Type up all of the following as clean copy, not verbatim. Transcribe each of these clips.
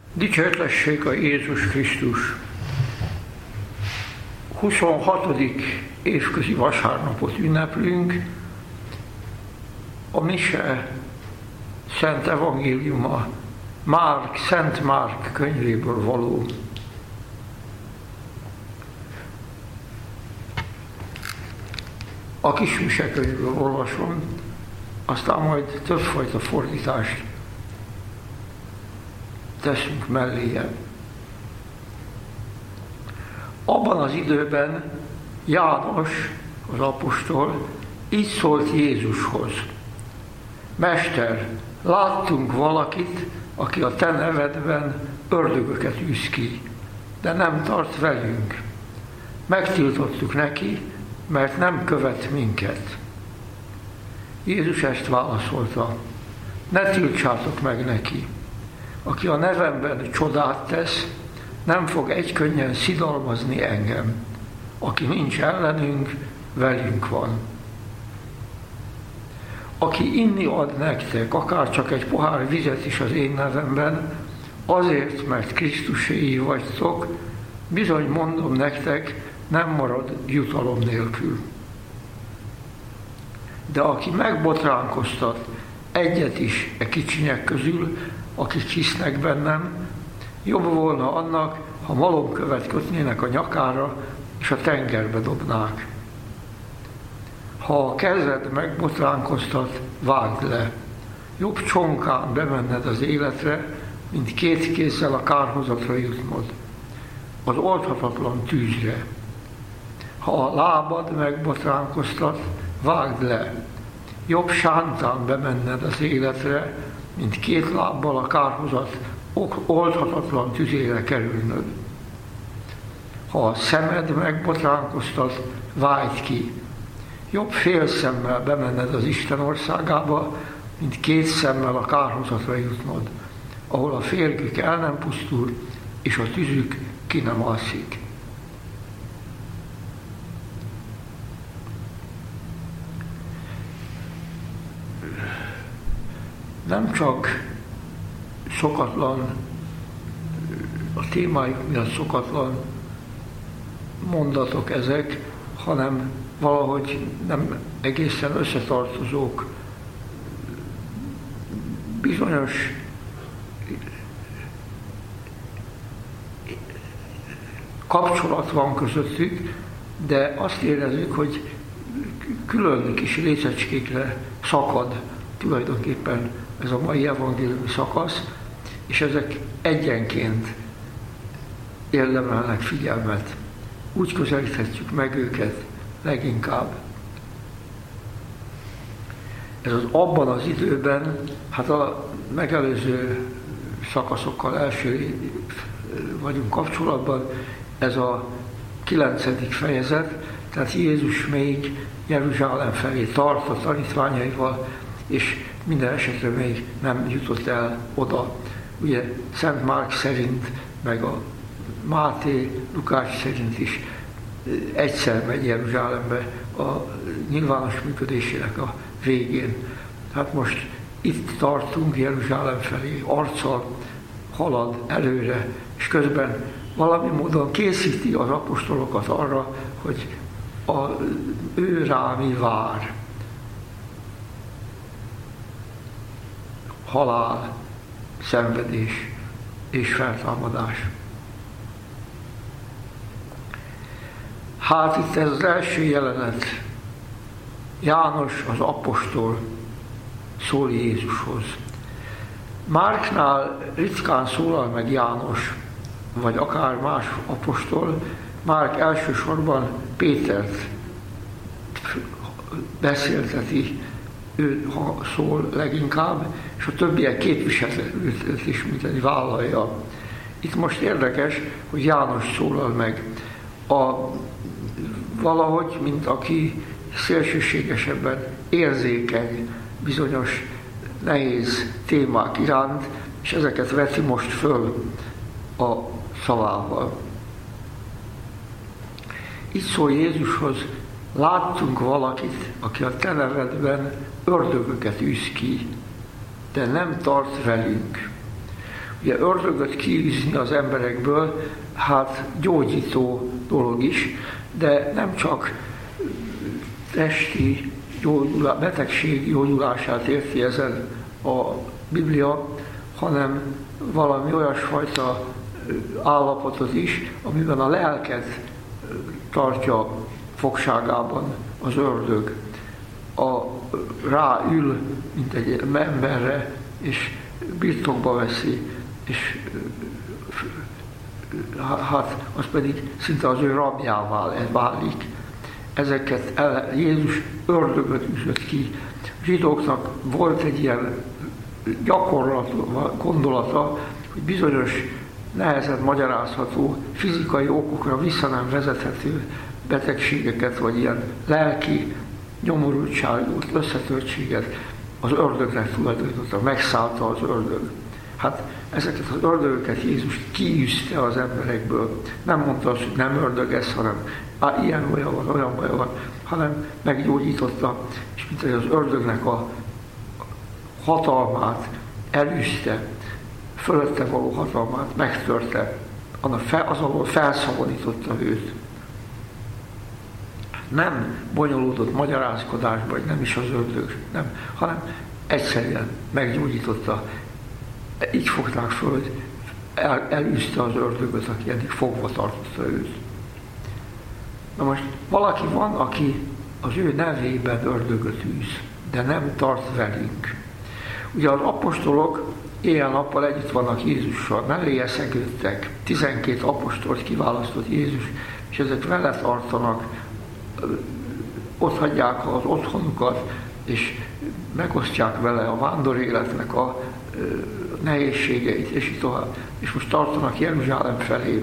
Dicsértessék a Jézus Krisztus! 26. évközi vasárnapot ünneplünk, a mise Szent Evangéliuma Szent Márk könyvéből való. A kis misekönyvből olvasom, aztán majd többfajta fordítást teszünk melléje. Abban az időben János, az apostol, így szólt Jézushoz: Mester, láttunk valakit, aki a te nevedben ördögöket űz ki, de nem tart velünk. Megtiltottuk neki, mert nem követ minket. Jézus ezt válaszolta: ne tiltsátok meg neki. Aki a nevemben csodát tesz, nem fog egykönnyen szidalmazni engem. Aki nincs ellenünk, velünk van. Aki inni ad nektek, akár csak egy pohár vizet is az én nevemben, azért, mert Krisztuséi vagytok, bizony mondom nektek, nem marad jutalom nélkül. De aki megbotránkoztat egyet is e kicsinyek közül, akik hisznek bennem, jobb volna annak, ha malomkövet kötnének a nyakára, és a tengerbe dobnák. Ha a kezed megbotránkoztat, vágd le. Jobb csonkán bemenned az életre, mint két kézzel a kárhozatra jutnod, az oldhatatlan tűzre. Ha a lábad megbotránkoztat, vágd le. Jobb sántán bemenned az életre, mint két lábbal a kárhozat oldhatatlan tüzére kerülnöd. Ha a szemed megbotránkoztat, vágd ki. Jobb fél szemmel bemenned az Isten országába, mint két szemmel a kárhozatra jutnod, ahol a férgük el nem pusztul, és a tüzük ki nem alszik. Nem csak szokatlan, a témájuk miatt szokatlan mondatok ezek, hanem valahogy nem egészen összetartozók. Bizonyos kapcsolat van közöttük, de azt érezzük, hogy külön kis részecskékre szakad tulajdonképpen ez a mai evangéliumi szakasz, és ezek egyenként érdemelnek figyelmet. Úgy közelíthetjük meg őket leginkább. Ez az abban az időben, hát a megelőző szakaszokkal első vagyunk kapcsolatban, ez a 9. fejezet, tehát Jézus még Jeruzsálem felé tart a tanítványaival, és minden esetre még nem jutott el oda. Ugye Szent Márk szerint, meg a Máté, Lukács szerint is egyszer megy Jeruzsálembe a nyilvános működésének a végén. Hát most itt tartunk Jeruzsálem felé, arccal halad előre, és közben valami módon készíti az apostolokat arra, hogy ő rá mi vár. Halál, szenvedés és feltámadás. Hát itt ez az első jelenet. János, az apostol szól Jézushoz. Márknál ritkán szólal meg János, vagy akár más apostol. Márk elsősorban Pétert beszélteti, ő szól leginkább, és a többiek képviseletet is minteni vállalja. Itt most érdekes, hogy János szólal meg. Valahogy, mint aki szélsőségesebben érzékeny bizonyos nehéz témák iránt, és ezeket veti most föl a szavával. Így szól Jézushoz: láttunk valakit, aki a te nevedben ördögöket űz ki, de nem tart velünk. Ugye ördögöt kiűzni az emberekből, hát gyógyító dolog is, de nem csak testi betegség gyógyulását érti ezen a Biblia, hanem valami olyasfajta állapotot is, amiben a lelket tartja fogságában az ördög. Ráül, mint egy emberre, és birtokba veszi, és hát az pedig szinte az ő rabjává válik. Ezeket Jézus ördögöt üzött ki. A zsidóknak volt egy ilyen gondolata, hogy bizonyos nehezen magyarázható, fizikai okokra vissza nem vezethető betegségeket, vagy ilyen lelki nyomorultságot, összetörtséget az ördögnek tulajdonította, megszállta az ördög. Hát ezeket az ördögöket Jézus kiűzte az emberekből. Nem mondta azt, hogy nem ördög ez, hanem ilyen baj van, olyan baj van, hanem meggyógyította, és mint hogy az ördögnek a hatalmát elűzte, fölötte való hatalmát megtörte, az alól felszabadította őt. Nem bonyolódott magyarázkodásba, vagy nem is az ördög, nem, hanem egyszerűen meggyógyította. Így fogták föl, elűzte az ördögöt, aki eddig fogva tartotta őt. Na most valaki van, aki az ő nevében ördögöt űz, de nem tart velünk. Ugye az apostolok éjjel-nappal együtt vannak Jézussal, melléje szegődtek, 12 apostolt kiválasztott Jézus, és ezek vele tartanak, ott hagyják az otthonukat, és megosztják vele a vándor-életnek a nehézségeit, és így tovább. És most tartanak Jeruzsálem felé.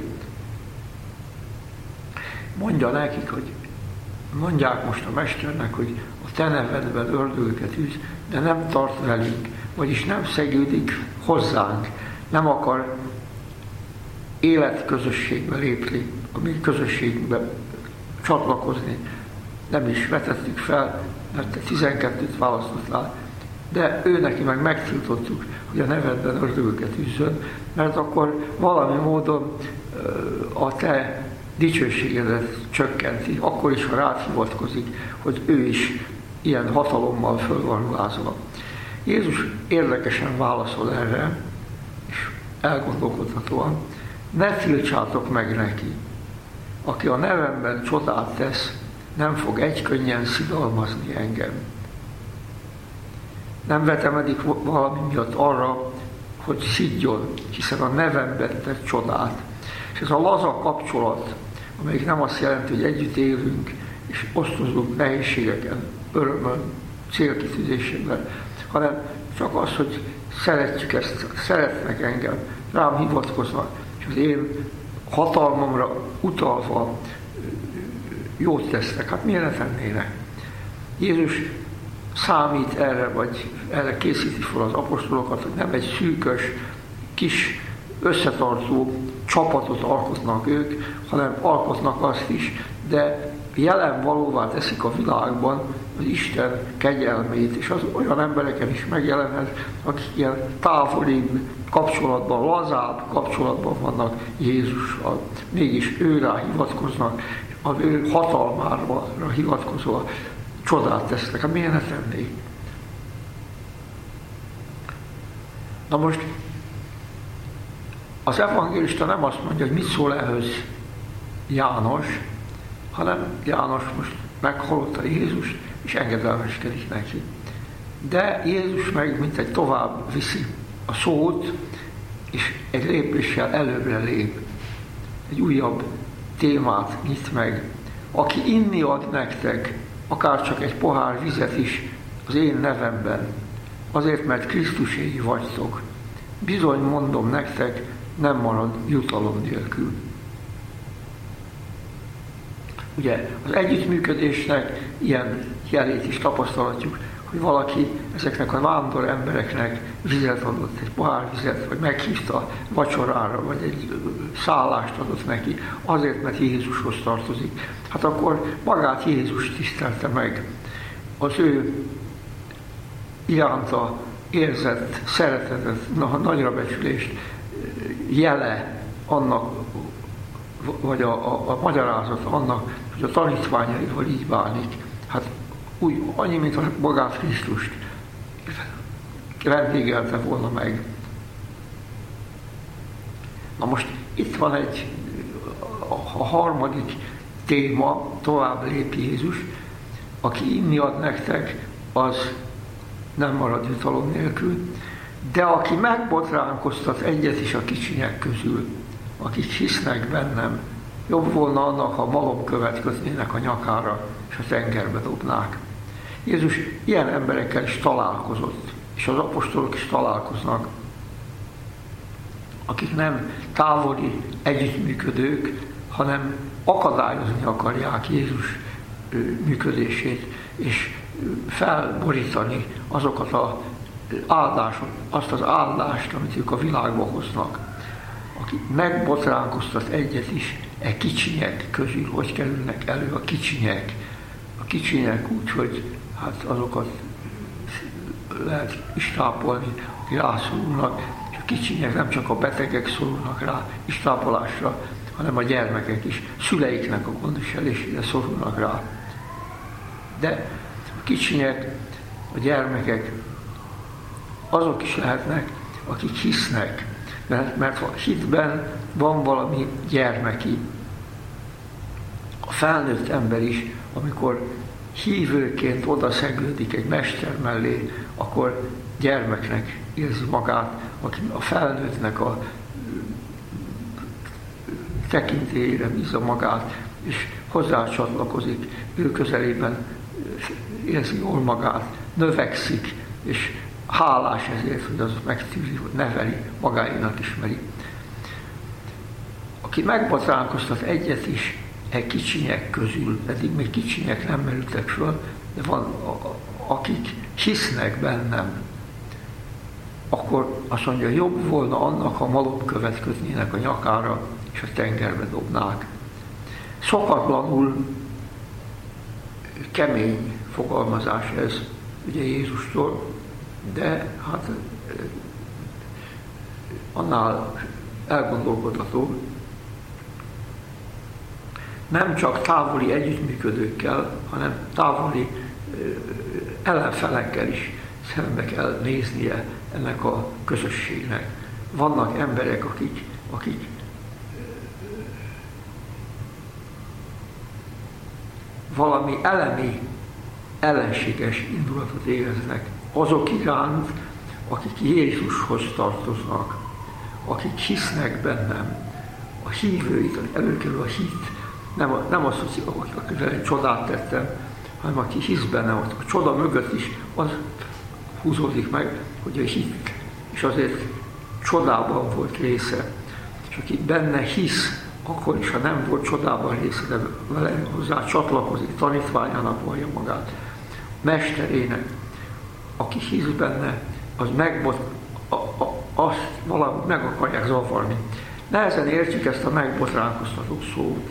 Mondja nekik, hogy mondják most a mesternek, hogy a te nevedben ördögöket űz, de nem tart velünk, vagyis nem szegődik hozzánk, nem akar életközösségbe lépni, a mi közösségbe csatlakozni. Nem is vetettük fel, mert te 12-t választottál, de ő neki meg megtiltottuk, hogy a nevedben ördögöket űzzön, mert akkor valami módon a te dicsőségedet csökkenti, akkor is, ha rád hivatkozik, hogy ő is ilyen hatalommal föl van ruházva. Jézus érdekesen válaszol erre, és elgondolkodhatóan, ne tiltsátok meg neki. Aki a nevemben csodát tesz, nem fog egykönnyen szidalmazni engem. Nem vetemedik valami miatt arra, hogy szidjon, hiszen a nevemben tett csodát. És ez a laza kapcsolat, amelyik nem azt jelenti, hogy együtt élünk, és osztozunk nehézségeken, örömön, célkitűzésemben, hanem csak az, hogy szeretjük ezt, szeretnek engem, rám hivatkoznak, és az én hatalmamra utalva jót tesznek. Hát miért ne tennének? Jézus számít erre, vagy erre készíti fel az apostolokat, hogy nem egy szűkös, kis, összetartó csapatot alkotnak ők, hanem alkotnak azt is, de jelen valóvá teszik a világban az Isten kegyelmét, és az olyan embereken is megjelenhet, akik ilyen távolibb kapcsolatban, lazább kapcsolatban vannak Jézussal. Mégis őrá hivatkoznak, az ő hatalmára hivatkozva csodát tesznek. Hát miért ne tennék? Na most az evangélista nem azt mondja, hogy mit szól ehhez János, hanem János most meghallotta Jézust, és engedelmeskedik neki. De Jézus meg mintegy tovább viszi a szót, és egy lépéssel előbbre lép. Egy újabb témát nyit meg. Aki inni ad nektek, akár csak egy pohár vizet is az én nevemben, azért, mert Krisztuséi vagytok. Bizony mondom nektek, nem marad jutalom nélkül. Ugye az együttműködésnek ilyen jelét is tapasztalatjuk, hogy valaki ezeknek a vándor embereknek vizet adott, egy pohár vizet, vagy meghívta vacsorára, vagy egy szállást adott neki, azért, mert Jézushoz tartozik. Hát akkor magát Jézus tisztelte meg, az ő iránta érzett szeretetet, nagyra becsülést jele annak, vagy a magyarázat annak, hogy a tanítványaival így bánik. Hát úgy, annyi, mint a magát Krisztust vendégelte volna meg. Na most itt van a harmadik téma, tovább lép Jézus, aki inni ad nektek, az nem marad jutalom nélkül, de aki megbotránkoztat egyet is a kicsinyek közül, akik hisznek bennem, jobb volna annak, ha malomkövet kötnének a nyakára, és a tengerbe dobnák. Jézus ilyen emberekkel is találkozott, és az apostolok is találkoznak, akik nem távoli együttműködők, hanem akadályozni akarják Jézus működését, és felborítani azokat azt az áldást, amit ők a világba hoznak. Aki megbotránkoztat egyet is kicsinyek közül, hogy kerülnek elő a kicsinyek. A kicsinyek úgy, hogy hát azokat lehet istápolni, akik rászorulnak, és a kicsinyek nem csak a betegek szorulnak rá istápolásra, hanem a gyermekek is szüleiknek a gondviselésére szorulnak rá. De a kicsinyek, a gyermekek azok is lehetnek, akik hisznek, mert a hitben van valami gyermeki. A felnőtt ember is, amikor hívőként odaszegődik egy mester mellé, akkor gyermeknek érzi magát, aki a felnőttnek a tekintélyére bízza magát, és hozzácsatlakozik, ő közelében érzi jól magát, növekszik, és hálás ezért, hogy az megtűri, hogy neveli, magáénak ismeri. Aki megbotránkoztat egyet is kicsinyek közül, eddig még kicsinyek nem merültek föl, de van, akik hisznek bennem, akkor azt mondja, jobb volna annak, ha malomkövet kötnének a nyakára, és a tengerbe dobnák. Szokatlanul kemény fogalmazás ez, ugye Jézustól, de hát annál elgondolkodható. Nem csak távoli együttműködőkkel, hanem távoli ellenfelekkel is szembe kell néznie ennek a közösségnek. Vannak emberek, akik valami elemi, ellenséges indulatot éreznek azok iránt, akik Jézushoz tartoznak, akik hisznek bennem. A hívőit, előkerül a hit, nem az, akivel egy csodát tettem, hanem aki hisz bennem, a csoda mögött is az húzódik meg, hogy a hit, és azért csodában volt része. És aki benne hisz, akkor is, ha nem volt csodában része, de vele hozzá csatlakozik, tanítványának vallja magát, mesterének, aki hisz benne, az azt valamit meg akarják zavarni. Nehezen értjük ezt a megbotránkoztató szót.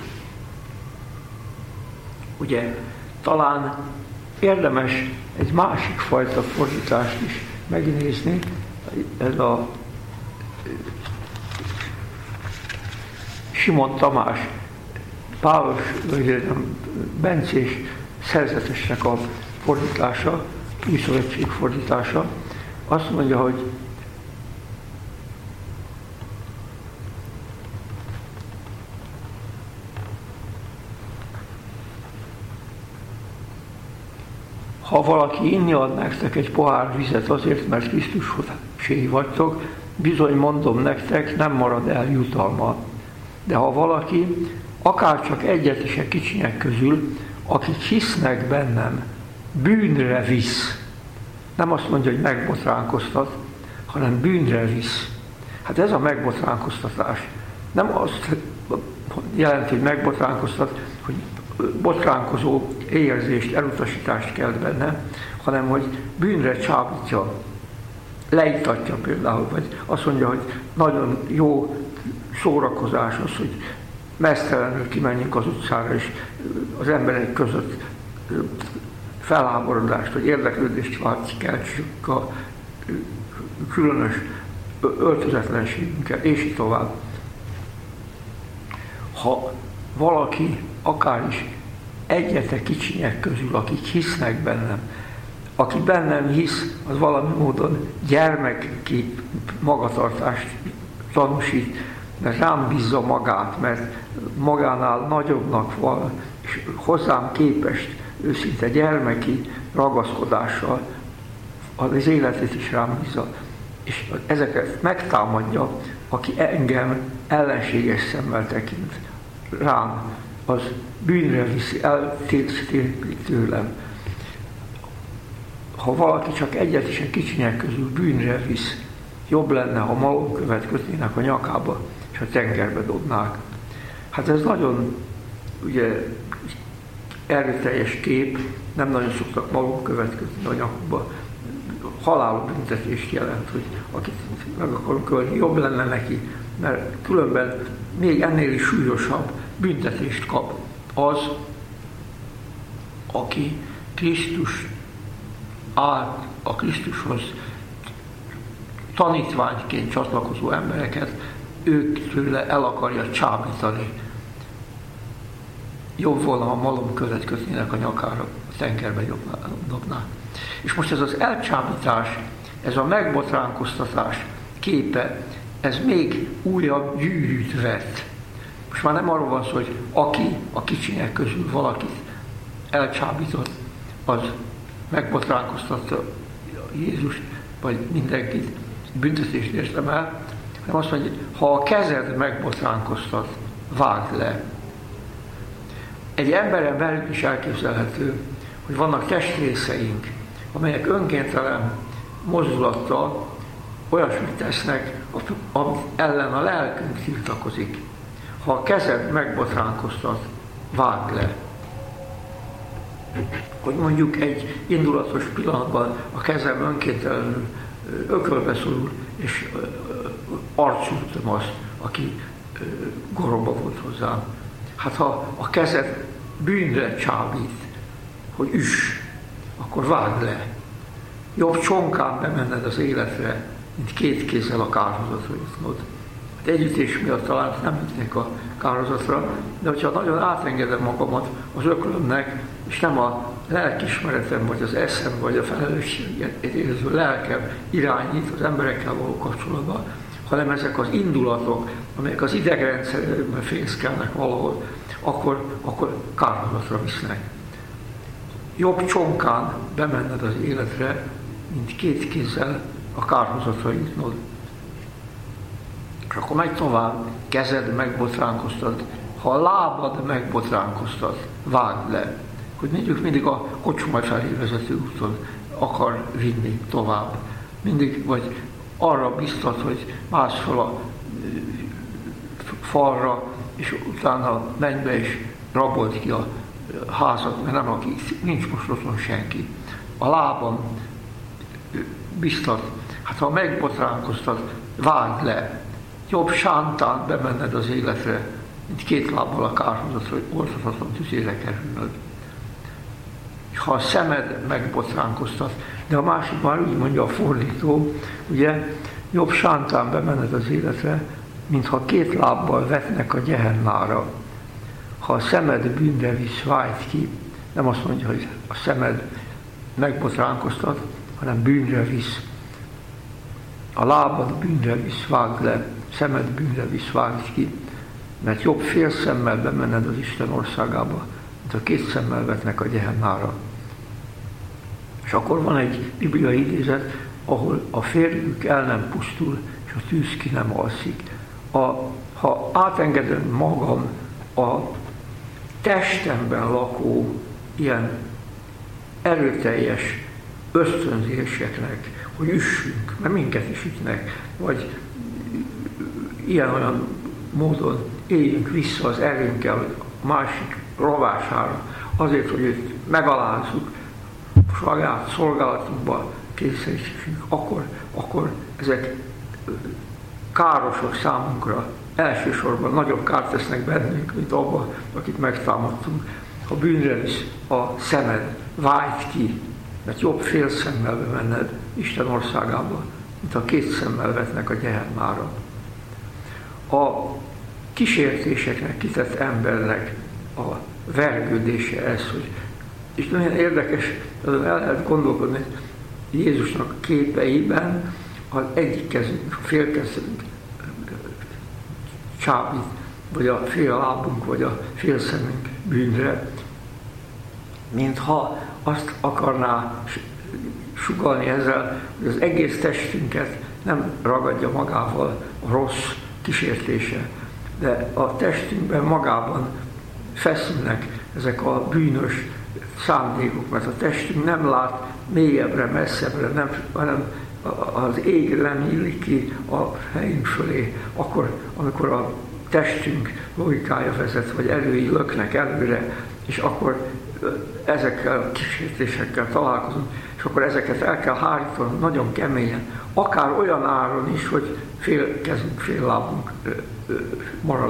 Ugye, talán érdemes egy másik fajta fordítást is megnézni, ez a Simon Tamás, Pálos, Bencés szerzetesnek a fordítása, új szövetség fordítása, azt mondja, hogy ha valaki inni ad nektek egy pohár vizet azért, mert Krisztushoz vagytok, bizony mondom nektek, nem marad el jutalma. De ha valaki, akárcsak egyet is a kicsinyek közül, akik hisznek bennem, bűnre visz. Nem azt mondja, hogy megbotránkoztat, hanem bűnre visz. Hát ez a megbotránkoztatás nem azt jelenti, hogy megbotránkoztat, hogy botránkozó érzést, elutasítást kelt benne, hanem hogy bűnre csábítja, leítatja például, vagy azt mondja, hogy nagyon jó szórakozás az, hogy meztelenül kimenjünk az utcára, és az emberek között felháborodást, vagy érdeklődést keltsük a különös öltözetlenségünkkel, és így tovább. Ha valaki, akár is egyetlen kicsinyek közül, akik hisznek bennem, aki bennem hisz, az valami módon gyermeki magatartást tanúsít, mert rám bízza magát, mert magánál nagyobbnak van, és hozzám képest őszinte gyermeki ragaszkodással az életét is rám bízza, és ezeket megtámadja, aki engem ellenséges szemmel tekint rám, az bűnre viszi, eltérít tőlem. Ha valaki csak egyet is a kicsinyek közül bűnre visz, jobb lenne, ha malomkövet kötnének a nyakába, és a tengerbe dobnák. Hát ez nagyon ugye, erőteljes kép, nem nagyon szoktak malomkövet kötni a nyakukba. Halálbüntetést jelent, hogy akit meg akarunk ölni, jobb lenne neki, mert különben még ennél is súlyosabb büntetést kap az, aki Krisztus át a Krisztushoz tanítványként csatlakozó embereket, ők tőle el akarja csábítani. Jobb volna, ha malomkövet kötnének a nyakára, a tengerbe dobnák. És most ez az elcsábítás, ez a megbotránkoztatás képe, ez még újabb gyűrűt vett. Most már nem arról van szó, hogy aki a kicsinyek közül valakit elcsábított, az megbotránkoztatta Jézust, vagy mindenkit, büntetést értem el, hanem azt mondja, ha a kezed megbotránkoztat, vágd le. Egy emberen belül is elképzelhető, hogy vannak testrészeink, amelyek önkéntelen mozdulattal olyasmit tesznek, ami ellen a lelkünk tiltakozik. Ha a kezed megbotránkoztat, vágd le. Hogy mondjuk egy indulatos pillanatban a kezem önkéntelenül ökölbe szorul, és arcultam azt, aki goromba volt hozzám. Hát ha a kezed bűnre csábít, hogy üss, akkor vágd le. Jobb csonkán bemenned az életre, mint két kézzel a kárhozatra jutnod. Hát együttés miatt talán nem jutnék a kárhozatra, de hogyha nagyon átengedem magamat az öklömnek, és nem a lelkismeretem, vagy az eszem, vagy a felelősséget érző lelkem irányít az emberekkel való kapcsolatban, hanem ezek az indulatok, amelyek az idegrendszerben fészkelnek valahol, akkor kárhozatra visznek. Jobb csonkán bemenned az életre, mint két kézzel a kárhozatra jutnod. És akkor megy tovább, kezed megbotránkoztat, ha a lábad megbotránkoztat, vágd le. Hogy mindig a kocsma felé vezető úton akar vinni tovább. Mindig, vagy arra biztat, hogy mász fel a falra, és utána menj be és rabold ki a házat, mert nem lakik, nincs most otthon senki. A lábam biztat, hát ha megbotránkoztat, vágd le. Jobb sántán bemenned az életre, mint két lábbal a kárhozatra, hogy oldhatatlan tüzére kerülnöd. Ha a szemed megbotránkoztat, de a másik már úgy mondja a fordító, ugye, jobb sántán bemenned az életre, mintha két lábbal vetnek a gyehennára. Ha a szemed bűnre visz, vágd ki, nem azt mondja, hogy a szemed megbotránkoztat, hanem bűnre visz. A lábad bűnre visz, vágd le, szemed bűnre visz, vágd ki, mert jobb fél szemmel bemenned az Isten országába, mint a két szemmel vetnek a gyehennára. És akkor van egy bibliai idézet, ahol a férjük el nem pusztul, és a tűz ki nem alszik. Ha átengedem magam a testemben lakó ilyen erőteljes ösztönzéseknek, hogy üssünk, mert minket is ütnek, vagy ilyen-olyan módon éljünk vissza az erőnkkel a másik rovására, azért, hogy őt megalázzuk, saját szolgálatunkba kényszerítsünk, akkor ezek károsak számunkra, elsősorban nagyobb kárt tesznek bennünk, mint abban, akit megtámadtunk. Ha bűnre visz a szemed, vágd ki, mert jobb fél szemmel bemenned Isten országába, mint a két szemmel vetnek a Gehennára. A kísértéseknek kitett embernek a vergődése ez, hogy, és nagyon érdekes, el lehet gondolkodni, Jézusnak képeiben az egyik kezünk, a fél kezünk csábít, vagy a fél lábunk, vagy a fél szemünk bűnre, mintha azt akarná sugallni ezzel, hogy az egész testünket nem ragadja magával a rossz kísértése, de a testünkben magában feszülnek ezek a bűnös szándékok, mert a testünk nem lát mélyebbre, messzebbre, hanem az égre nem nyílik ki a helyünk fölé, akkor, amikor a testünk logikája vezet, vagy erői löknek előre, és akkor ezekkel a kísértésekkel találkozunk, és akkor ezeket el kell hárítani nagyon keményen, akár olyan áron is, hogy fél kezünk, fél lábunk marad.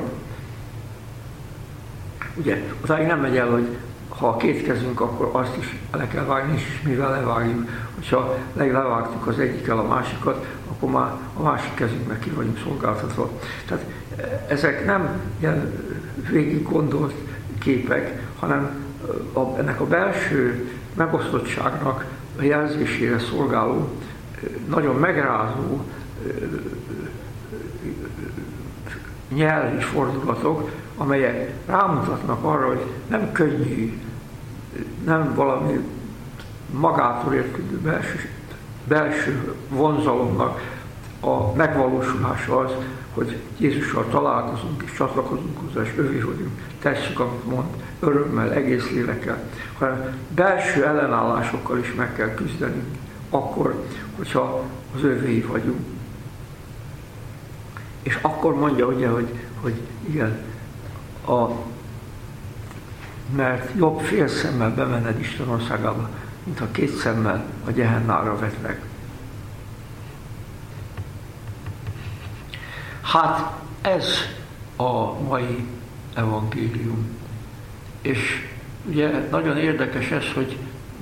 Ugye, odáig nem megy el, hogy ha a két kezünk, akkor azt is le kell vágni, és mivel levágjuk. Hogyha levágtuk az egyikkel a másikat, akkor már a másik kezünknek ki vagyunk szolgáltatva. Tehát ezek nem ilyen végig gondolt képek, hanem ennek a belső megosztottságnak a jelzésére szolgáló, nagyon megrázó nyelvi fordulatok, amelyek rámutatnak arra, hogy nem könnyű, nem valami magától érkező belső vonzalomnak a megvalósulása az, hogy Jézussal találkozunk és csatlakozunk hozzá, és övé vagyunk, tesszük, amit mond, örömmel, egész lélekkel, hanem belső ellenállásokkal is meg kell küzdenünk, akkor, hogyha az övéi vagyunk. És akkor mondja ugye, hogy igen, mert jobb fél szemmel bemenned Isten országába, mint ha két szemmel a Gehennára vetnek. Hát ez a mai evangélium. És ugye nagyon érdekes ez, hogy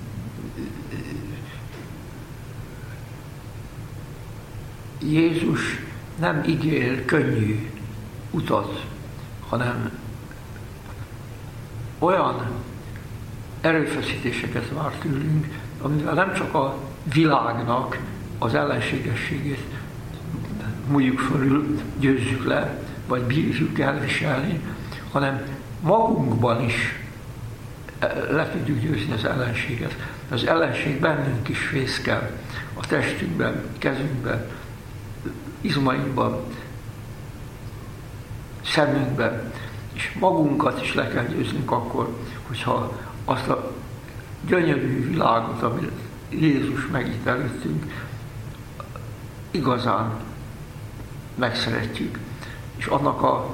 Jézus nem ígér könnyű utat, hanem olyan erőfeszítéseket vár tőlünk, amivel nem csak a világnak az ellenségességét múljuk fölül, győzzük le, vagy bírjuk elviselni, hanem magunkban is le tudjuk győzni az ellenséget. Az ellenség bennünk is fészkel, a testünkben, kezünkben, izmainkban, szemünkben, és magunkat is le kell győznünk akkor, hogyha azt a gyönyörű világot, amit Jézus megít előttünk, igazán megszeretjük, és annak a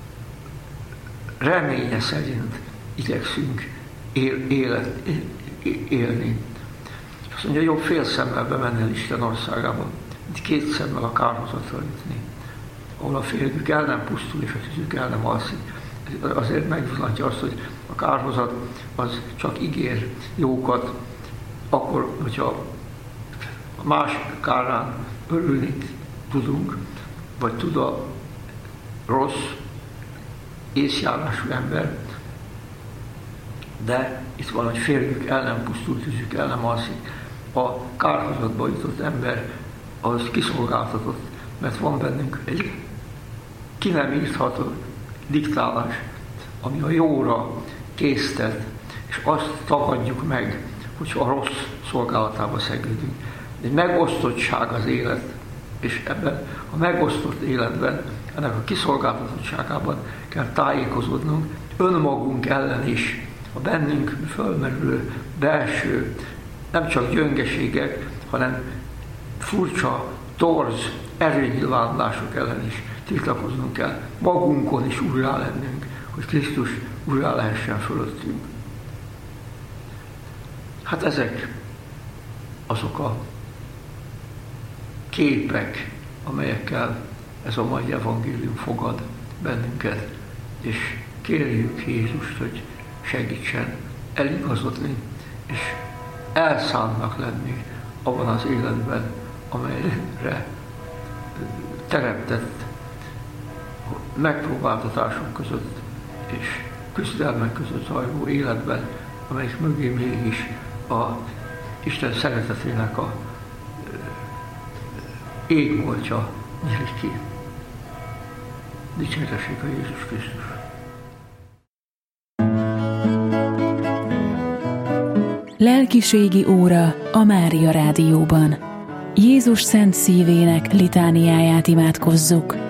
reménye szerint igyekszünk élni. És azt mondja, jobb fél szemmel bemenni Isten országába, mint két szemmel a kárhozatra jutni, ahol a férjük el nem pusztul, és a tüzük el nem alszik. Azért megvizsgálja azt, hogy a kárhozat az csak ígér jókat, akkor, hogyha a másik kárán örülni tudunk, vagy tud a rossz, észjárású ember, de itt van, hogy férjük el nem pusztul, tüzük el nem alszik. A kárhozatba jutott ember az kiszolgáltatott, mert van bennünk egy ki nem írtható diktálás, ami a jóra késztet, és azt tagadjuk meg, hogyha a rossz szolgálatába szegődünk. Egy megosztottság az élet, és ebben a megosztott életben, ennek a kiszolgáltatottságában kell tájékozódnunk, önmagunk ellen is, a bennünk fölmerülő belső, nem csak gyöngeségek, hanem furcsa, torz erőnyilvánulások ellen is tiltakoznunk kell. Magunkon is úrrá lennünk, hogy Krisztus úrrá lehessen fölöttünk. Hát ezek azok a képek, amelyekkel ez a mai evangélium fogad bennünket, és kérjük Jézust, hogy segítsen eligazodni, és elszánnak lenni abban az életben, amelyre teremtett megpróbáltatások között és küzdelmek között zajló életben, amelyik mögé mégis a Isten szeretetének a égboltja nyílik ki. Dicsértessék a Jézus Krisztus! Lelkiségi óra a Mária Rádióban. Jézus szent szívének litániáját imádkozzuk.